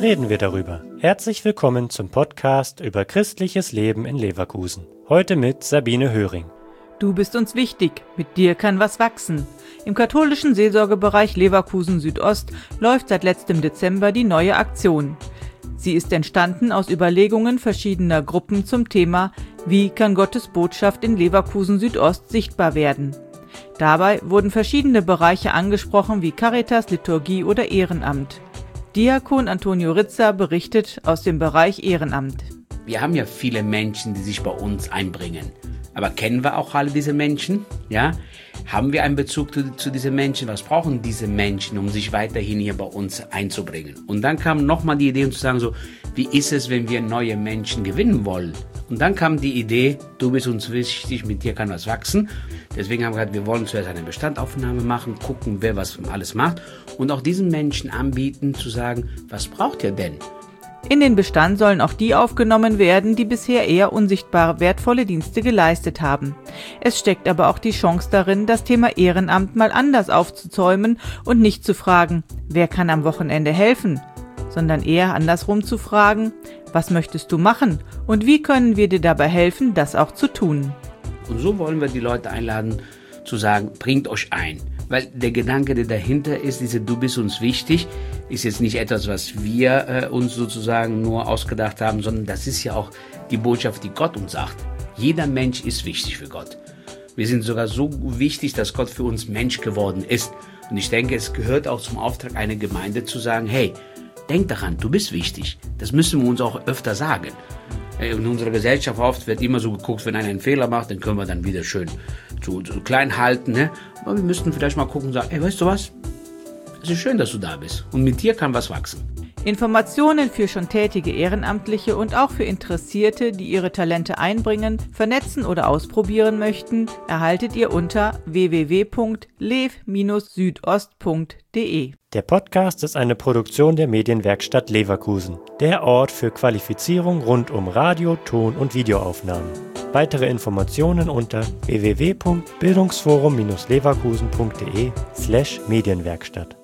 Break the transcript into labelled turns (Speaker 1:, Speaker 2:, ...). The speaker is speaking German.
Speaker 1: reden wir darüber. Herzlich willkommen zum Podcast über christliches Leben in Leverkusen. Heute mit Sabine Höring.
Speaker 2: Du bist uns wichtig, mit dir kann was wachsen. Im katholischen Seelsorgebereich Leverkusen Südost läuft seit letztem Dezember die neue Aktion. Sie ist entstanden aus Überlegungen verschiedener Gruppen zum Thema Wie kann Gottes Botschaft in Leverkusen Südost sichtbar werden? Dabei wurden verschiedene Bereiche angesprochen wie Caritas, Liturgie oder Ehrenamt. Diakon Antonio Ritzer berichtet aus dem Bereich Ehrenamt.
Speaker 3: Wir haben ja viele Menschen, die sich bei uns einbringen. Aber kennen wir auch alle diese Menschen? Ja? Haben wir einen Bezug zu diesen Menschen? Was brauchen diese Menschen, um sich weiterhin hier bei uns einzubringen? Und dann kam nochmal die Idee, um zu sagen, so, wie ist es, wenn wir neue Menschen gewinnen wollen? Und dann kam die Idee, du bist uns wichtig, mit dir kann was wachsen. Deswegen haben wir gesagt, wir wollen zuerst eine Bestandaufnahme machen, gucken, wer was alles macht und auch diesen Menschen anbieten, zu sagen, was braucht ihr denn?
Speaker 2: In den Bestand sollen auch die aufgenommen werden, die bisher eher unsichtbar wertvolle Dienste geleistet haben. Es steckt aber auch die Chance darin, das Thema Ehrenamt mal anders aufzuzäumen und nicht zu fragen, wer kann am Wochenende helfen, sondern eher andersrum zu fragen, was möchtest du machen und wie können wir dir dabei helfen, das auch zu tun.
Speaker 3: Und so wollen wir die Leute einladen, zu sagen, bringt euch ein. Weil der Gedanke, der dahinter ist, diese Du bist uns wichtig, ist jetzt nicht etwas, was wir uns sozusagen nur ausgedacht haben, sondern das ist ja auch die Botschaft, die Gott uns sagt. Jeder Mensch ist wichtig für Gott. Wir sind sogar so wichtig, dass Gott für uns Mensch geworden ist. Und ich denke, es gehört auch zum Auftrag einer Gemeinde zu sagen, hey, denk daran, du bist wichtig. Das müssen wir uns auch öfter sagen. In unserer Gesellschaft oft wird immer so geguckt, wenn einer einen Fehler macht, dann können wir dann wieder schön zu klein halten. Ne? Aber wir müssten vielleicht mal gucken und sagen, ey, weißt du was? Es ist schön, dass du da bist. Und mit dir kann was wachsen.
Speaker 2: Informationen für schon tätige Ehrenamtliche und auch für Interessierte, die ihre Talente einbringen, vernetzen oder ausprobieren möchten, erhaltet ihr unter www.lev-südost.de.
Speaker 1: Der Podcast ist eine Produktion der Medienwerkstatt Leverkusen, der Ort für Qualifizierung rund um Radio-, Ton- und Videoaufnahmen. Weitere Informationen unter www.bildungsforum-leverkusen.de/Medienwerkstatt.